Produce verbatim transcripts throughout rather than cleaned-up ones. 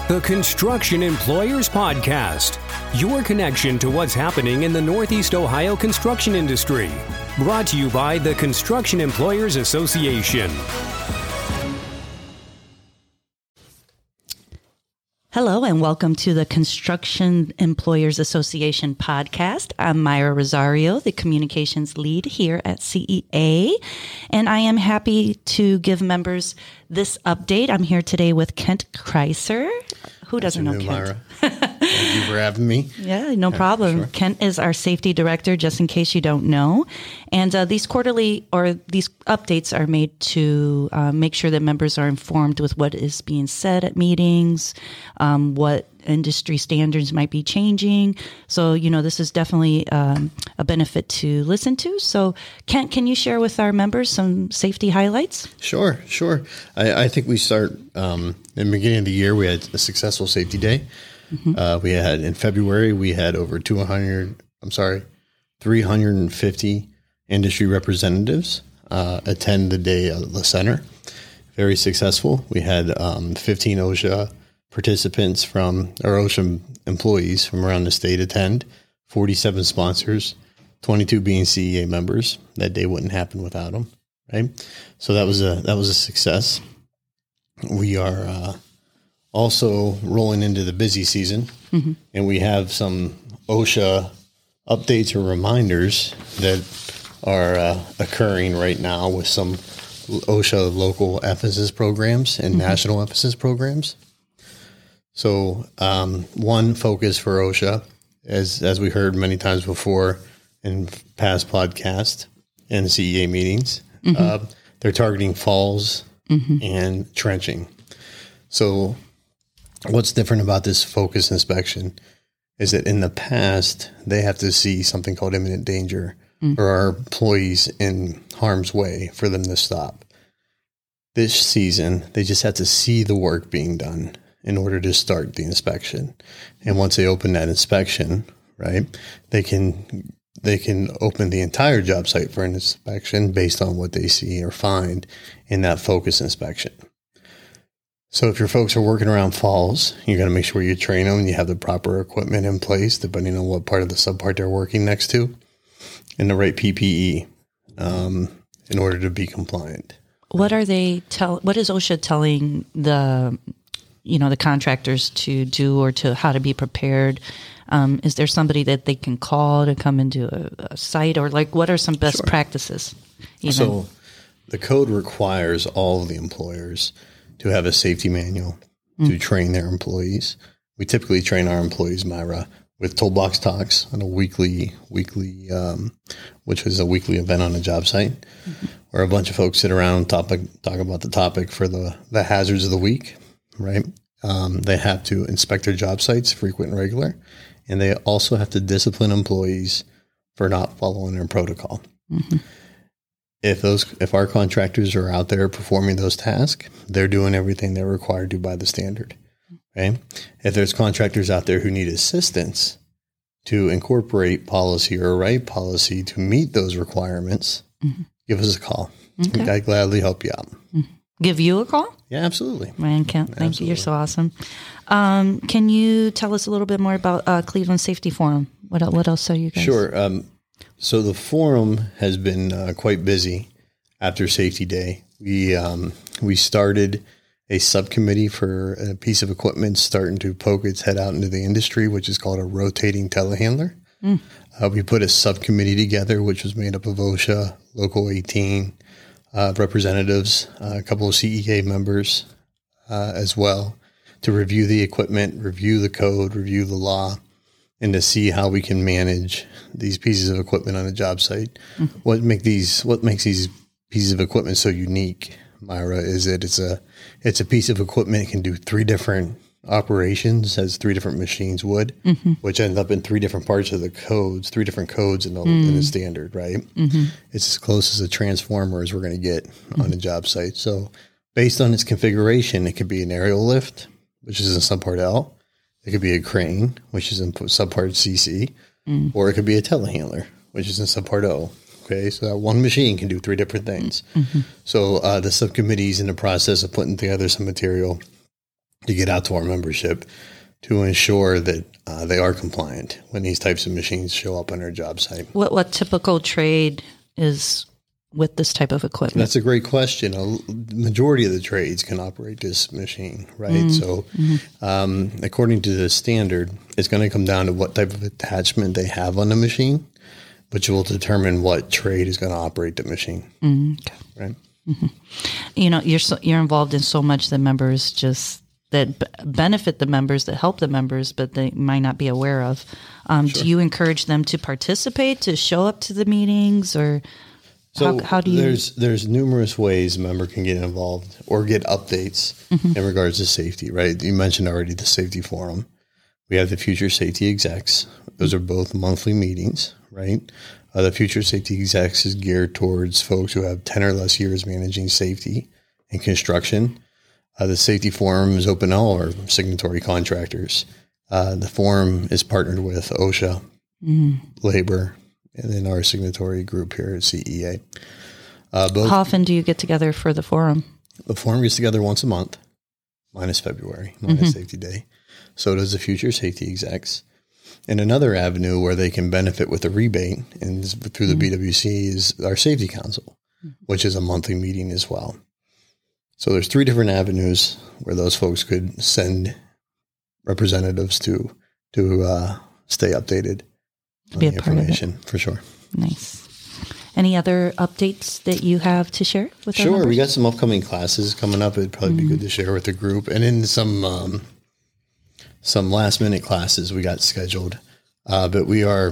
The Construction Employers Podcast, your connection to what's happening in the Northeast Ohio construction industry. Brought to you by the Construction Employers Association. Hello and welcome to the Construction Employers Association podcast. I'm Myra Rosario, the communications lead here at C E A, and I am happy to give members this update. I'm here today with Kent Kreiser. Who doesn't know Kent? Myra. Thank you for having me. Yeah, no problem. Sure. Kent is our safety director, just in case you don't know. And uh, these quarterly or these updates are made to uh, make sure that members are informed with what is being said at meetings, um, what industry standards might be changing. So, you know, this is definitely um, a benefit to listen to. So, Kent, can you share with our members some safety highlights? Sure, sure. I, I think we start um, in the beginning of the year, we had a successful safety day. Mm-hmm. Uh, we had in February, we had over two hundred, I'm sorry, three hundred fifty industry representatives uh, attend the day at the center. Very successful. We had um, fifteen OSHA participants from, or OSHA employees from around the state attend, forty-seven sponsors, twenty-two being C E A members. That day wouldn't happen without them, right? So that was a that was a success. We are uh, also rolling into the busy season, mm-hmm. and we have some OSHA updates or reminders that are uh, occurring right now with some OSHA local emphasis programs and mm-hmm. national emphasis programs. So um, one focus for OSHA, as as we heard many times before in past podcasts and C E A meetings, mm-hmm. uh, they're targeting falls mm-hmm. and trenching. So what's different about this focus inspection is that in the past, they have to see something called imminent danger mm-hmm. or our employees in harm's way for them to stop. This season, they just have to see the work being done in order to start the inspection. And once they open that inspection, right, they can they can open the entire job site for an inspection based on what they see or find in that focus inspection. So if your folks are working around falls, you got to make sure you train them and you have the proper equipment in place, depending on what part of the subpart they're working next to, and the right P P E um, in order to be compliant. What are they tell? What is OSHA telling the you know, the contractors to do or to how to be prepared? Um, is there somebody that they can call to come into a, a site, or like what are some best sure. practices? Even? So the code requires all of the employers to have a safety manual mm. to train their employees. We typically train our employees, Myra, with toolbox talks on a weekly, weekly, um, which was a weekly event on a job site, mm-hmm. where a bunch of folks sit around and topic, talk about the topic for the, the hazards of the week. Right. Um, they have to inspect their job sites frequent and regular, and they also have to discipline employees for not following their protocol. Mm-hmm. If those, if our contractors are out there performing those tasks, they're doing everything they're required to by the standard. Okay. If there's contractors out there who need assistance to incorporate policy or write policy to meet those requirements, mm-hmm. give us a call. Okay. I'd gladly help you out. Mm-hmm. Give you a call? Yeah, absolutely. Ryan Kent, thank absolutely. you. You're so awesome. Um, can you tell us a little bit more about uh, Cleveland Safety Forum? What what else are you guys? Sure. Um, so the forum has been uh, quite busy after Safety Day. We um, we started a subcommittee for a piece of equipment starting to poke its head out into the industry, which is called a rotating telehandler. Mm. Uh, we put a subcommittee together, which was made up of OSHA, Local eighteen, Uh, representatives, uh, a couple of C E A members uh, as well, to review the equipment, review the code, review the law, and to see how we can manage these pieces of equipment on a job site. Mm-hmm. What make these what makes these pieces of equipment so unique, Myra, is that it's a it's a piece of equipment that can do three different operations as three different machines would, mm-hmm. which end up in three different parts of the codes, three different codes in the, mm. in the standard, right? Mm-hmm. It's as close as a transformer as we're going to get mm-hmm. on a job site. So based on its configuration, it could be an aerial lift, which is in subpart L. It could be a crane, which is in subpart C C, mm. or it could be a telehandler, which is in subpart O. Okay, so that one machine can do three different things. Mm-hmm. So uh, the subcommittee is in the process of putting together some material to get out to our membership to ensure that uh, they are compliant when these types of machines show up on our job site. What what typical trade is with this type of equipment? That's a great question. A majority of the trades can operate this machine, right? Mm-hmm. So mm-hmm. Um, according to the standard, it's going to come down to what type of attachment they have on the machine, which will determine what trade is going to operate the machine. Mm-hmm. Okay. Right? Mm-hmm. You know, you're so, you're involved in so much that members just that b- benefit the members, that help the members, but they might not be aware of. Um, sure. Do you encourage them to participate, to show up to the meetings, or so how, how do you? There's there's numerous ways a member can get involved or get updates mm-hmm. in regards to safety. Right? You mentioned already the safety forum. We have the Future Safety Execs. Those are both monthly meetings. Right? Uh, the Future Safety Execs is geared towards folks who have ten or less years managing safety and construction. Uh, the Safety Forum is open to all our signatory contractors. Uh, the forum is partnered with OSHA, mm. Labor, and then our signatory group here at C E A. Uh, both, How often do you get together for the forum? The forum gets together once a month, minus February, minus mm-hmm. Safety Day. So does the Future Safety Execs. And another avenue where they can benefit with a rebate and through the mm-hmm. B W C is our Safety Council, mm-hmm. which is a monthly meeting as well. So there's three different avenues where those folks could send representatives to to uh, stay updated on Be the information, for sure. Nice. Any other updates that you have to share with Sure. our members? We got some upcoming classes coming up. It'd probably mm-hmm. be good to share with the group. And in some um, some last minute classes we got scheduled. Uh, but we are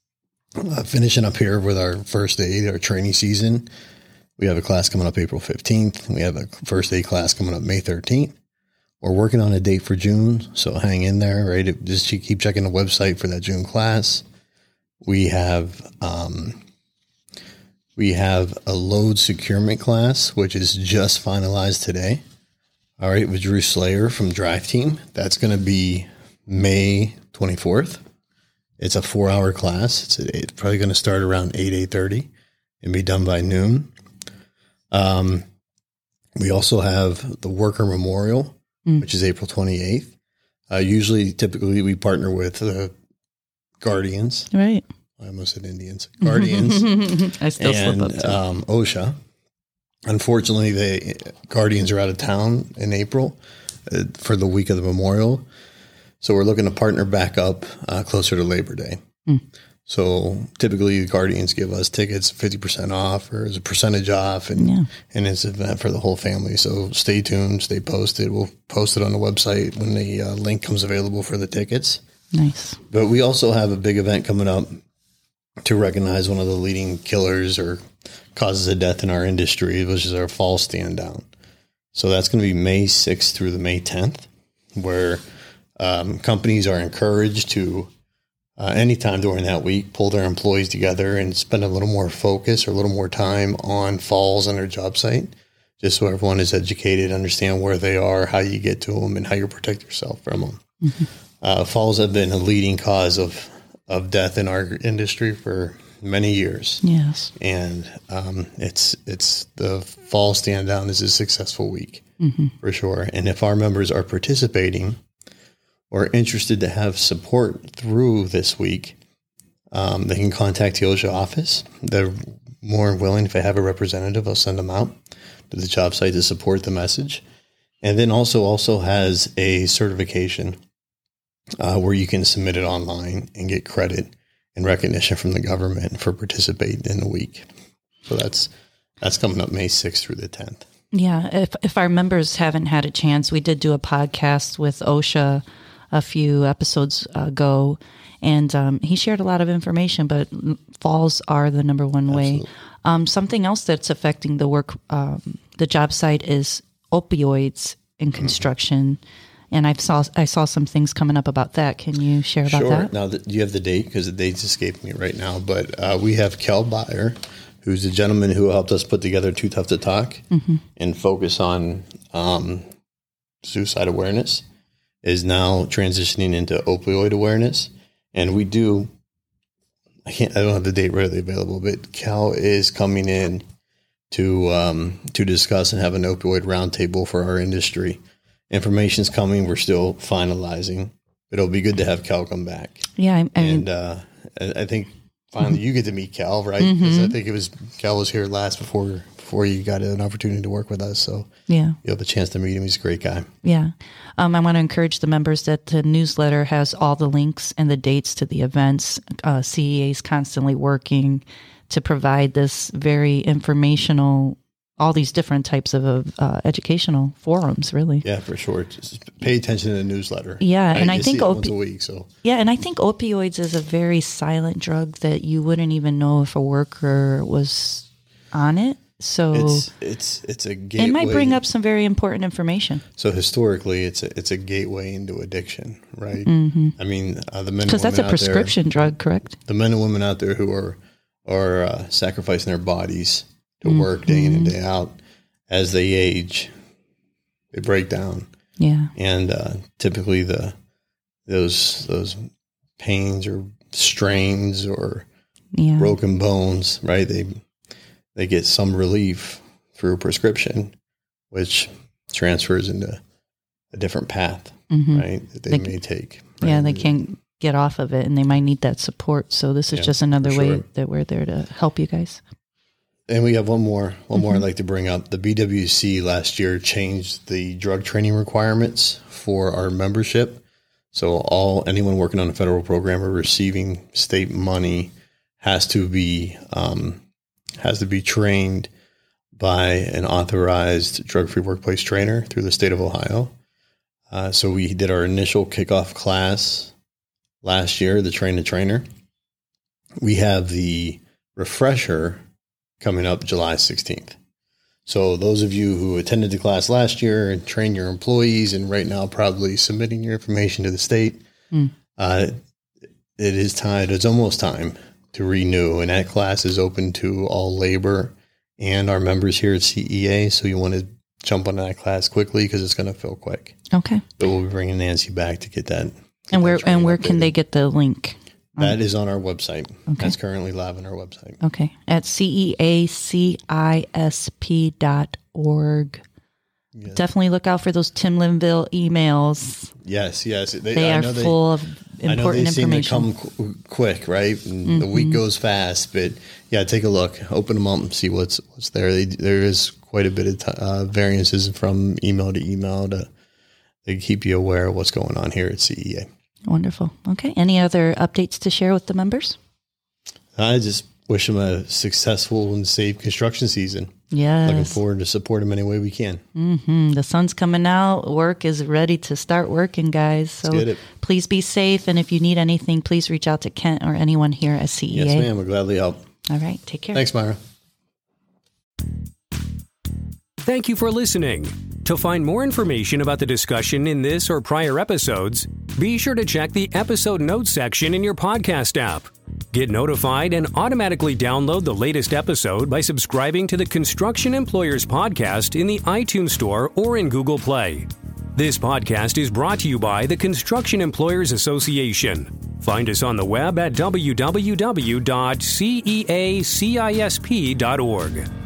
uh, finishing up here with our first aid, our training season. We have a class coming up April fifteenth. We have a first aid class coming up May thirteenth. We're working on a date for June, so hang in there, right? Just keep checking the website for that June class. We have um, we have a load securement class, which is just finalized today. All right, with Drew Slayer from Drive Team. That's going to be May twenty-fourth. It's a four-hour class. It's, a, it's probably going to start around eight, eight thirty and be done by noon. Um, we also have the Worker Memorial, mm. which is April twenty-eighth. Uh, usually, typically, we partner with the uh, Guardians. Right. I almost said Indians. Guardians. I still and, slip up too. Um, OSHA. Unfortunately, the Guardians are out of town in April uh, for the week of the memorial. So we're looking to partner back up uh, closer to Labor Day. Mm. So typically the Guardians give us tickets fifty percent off or as a percentage off, and, yeah. and it's an event for the whole family. So stay tuned, stay posted. We'll post it on the website when the uh, link comes available for the tickets. Nice. But we also have a big event coming up to recognize one of the leading killers or causes of death in our industry, which is our fall stand down. So that's going to be May sixth through the May tenth, where um, companies are encouraged to Uh, anytime during that week, pull their employees together and spend a little more focus or a little more time on falls on their job site, just so everyone is educated, understand where they are, how you get to them, and how you protect yourself from them. Mm-hmm. Uh, falls have been a leading cause of, of death in our industry for many years. Yes. And um, it's it's the fall stand down is a successful week, mm-hmm. for sure. And if our members are participating or interested to have support through this week, um, they can contact the OSHA office. They're more willing, if they have a representative, I'll send them out to the job site to support the message. And then also also has a certification uh, where you can submit it online and get credit and recognition from the government for participating in the week. So that's that's coming up May sixth through the tenth. Yeah, if if our members haven't had a chance, we did do a podcast with OSHA a few episodes ago, and um, he shared a lot of information, but falls are the number one way. Um, something else that's affecting the work, um, the job site is opioids in construction. Mm-hmm. And I saw I saw some things coming up about that. Can you share about sure. that? Now, the, you have the date, because the dates escape me right now, but uh, we have Cal Byer, who's the gentleman who helped us put together Too Tough to Talk mm-hmm. and focus on um, suicide awareness, is now transitioning into opioid awareness. And we do, I can't, I don't have the date readily available, but Cal is coming in to, um, to discuss and have an opioid roundtable for our industry information's coming. We're still finalizing. It'll be good to have Cal come back. Yeah, I, I mean, and uh, I think finally mm-hmm. you get to meet Cal, right? Because mm-hmm. I think it was Cal was here last before before you got an opportunity to work with us. So yeah, you have a chance to meet him. He's a great guy. Yeah, um, I want to encourage the members that the newsletter has all the links and the dates to the events. Uh, C E A is constantly working to provide this very informational. All these different types of uh, educational forums, really. Yeah, for sure. Just pay attention to the newsletter. Yeah, and I, I think opi- once a week. So yeah, and I think opioids is a very silent drug that you wouldn't even know if a worker was on it. So it's it's it's a gateway. It might bring up some very important information. So historically, it's a it's a gateway into addiction, right? Mm-hmm. I mean, uh, the men because that's a prescription there, drug, correct? The men and women out there who are are uh, sacrificing their bodies to mm-hmm. work day in and day out, as they age, they break down. Yeah, and uh, typically the those those pains or strains or yeah. broken bones, right? They they get some relief through prescription, which transfers into a different path, mm-hmm. right? That they, they may take. Right? Yeah, they can't get off of it, and they might need that support. So this is yeah, just another way sure. that we're there to help you guys. And we have one more, one mm-hmm. more I'd like to bring up. The B W C last year changed the drug training requirements for our membership. So all anyone working on a federal program or receiving state money has to be um, has to be trained by an authorized drug-free workplace trainer through the state of Ohio. Uh, so we did our initial kickoff class last year, the train the trainer. We have the refresher coming up July sixteenth. So those of you who attended the class last year and trained your employees and right now probably submitting your information to the state, mm. uh, it is time, it's almost time to renew. And that class is open to all labor and our members here at C E A. So you want to jump on that class quickly because it's going to fill quick. Okay. But we'll be bringing Nancy back to get that. Get and where, that and where can they get the link? That is on our website. Okay. That's currently live on our website. Okay. At C E A C I S P dot org. Yes. Definitely look out for those Tim Linville emails. Yes, yes. They, they are full they, of important I know they information. Seem to come qu- quick, right? And mm-hmm. the week goes fast, but yeah, take a look. Open them up and see what's what's there. They, there is quite a bit of t- uh, variances from email to email to, to keep you aware of what's going on here at C E A. Wonderful. Okay. Any other updates to share with the members? I just wish them a successful and safe construction season. Yes. Looking forward to support them any way we can. Mm-hmm. The sun's coming out. Work is ready to start working, guys. So Let's get it. Please be safe. And if you need anything, please reach out to Kent or anyone here at C E A. Yes, ma'am. We'll gladly help. All right. Take care. Thanks, Myra. Thank you for listening. To find more information about the discussion in this or prior episodes, be sure to check the episode notes section in your podcast app. Get notified and automatically download the latest episode by subscribing to the Construction Employers Podcast in the iTunes Store or in Google Play. This podcast is brought to you by the Construction Employers Association. Find us on the web at w w w dot c e a cisp dot org.